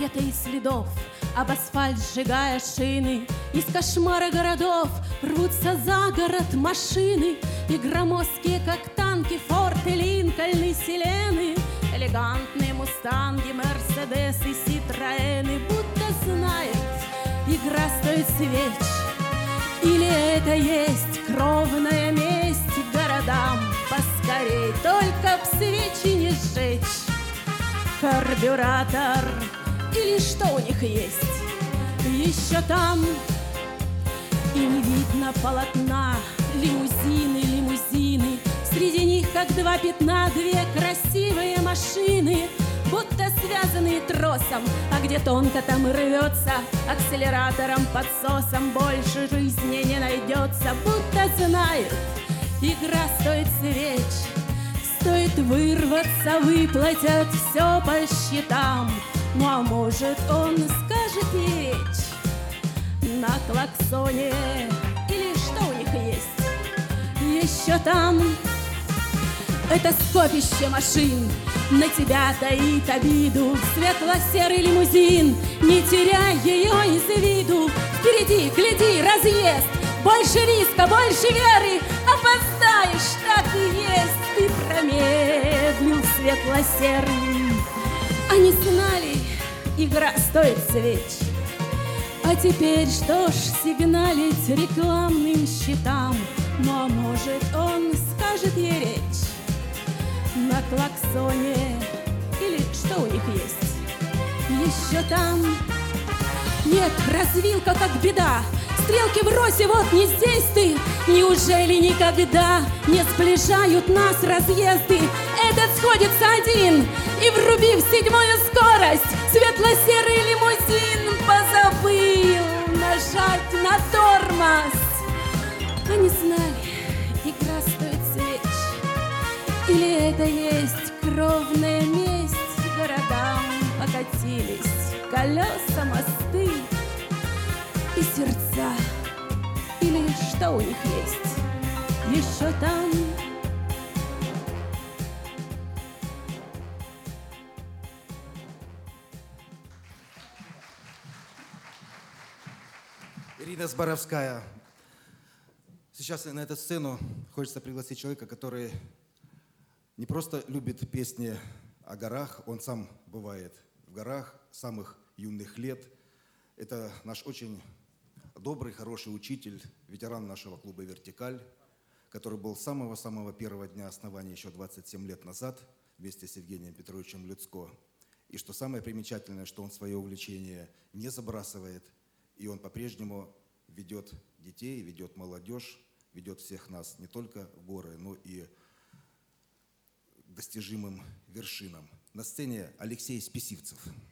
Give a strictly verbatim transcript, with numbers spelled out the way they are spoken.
портреты следов, об асфальт сжигая шины. Из кошмара городов рвутся за город машины, и громоздкие, как танки, форты, линкольны, селены, элегантные мустанги, мерседесы, ситроэны. Будто знает, игра стоит свеч, или это есть кровная месть городам. Поскорей, только б свечи не сжечь. Карбюратор, или что у них есть еще там. И не видно полотна, лимузины, лимузины. Среди них, как два пятна, две красивые машины, будто связанные тросом, а где тонко, там и рвется. Акселератором, подсосом больше жизни не найдется. Будто знает, игра стоит свеч, стоит вырваться, выплатят все по счетам. Ну а может, он скажет ей речь на клаксоне, или что у них есть еще там. Это скопище машин на тебя таит обиду. Светло-серый лимузин, не теряй ее из виду. Впереди, гляди, разъезд, больше риска, больше веры. Опоздаешь, так и есть. Ты промедлил, светло-серый. Они знали, игра стоит свеч. А теперь что ж сигналить рекламным щитам? Ну а может, он скажет ей речь на клаксоне, или что у них есть еще там. Нет, развилка как беда, стрелки в росе, вот не здесь ты. Неужели никогда не сближают нас разъезды? Этот сходится один, и врубив седьмую скорость, светло-серый лимузин позабыл нажать на тормоз. Они знали, игра стоит свеч, или это есть кровная месть городам. Покатились колеса, мосты и сердца, или что у них есть еще там. Ирина Зборовская. Сейчас на эту сцену хочется пригласить человека, который не просто любит песни о горах, он сам бывает в горах с самых юных лет. Это наш очень добрый, хороший учитель, ветеран нашего клуба «Вертикаль», который был с самого-самого первого дня основания еще двадцать семь лет назад вместе с Евгением Петровичем Люцко. И что самое примечательное, что он свое увлечение не забрасывает, и он по-прежнему ведет детей, ведет молодежь, ведет всех нас не только в горы, но и к достижимым вершинам. На сцене Алексей Списивцев.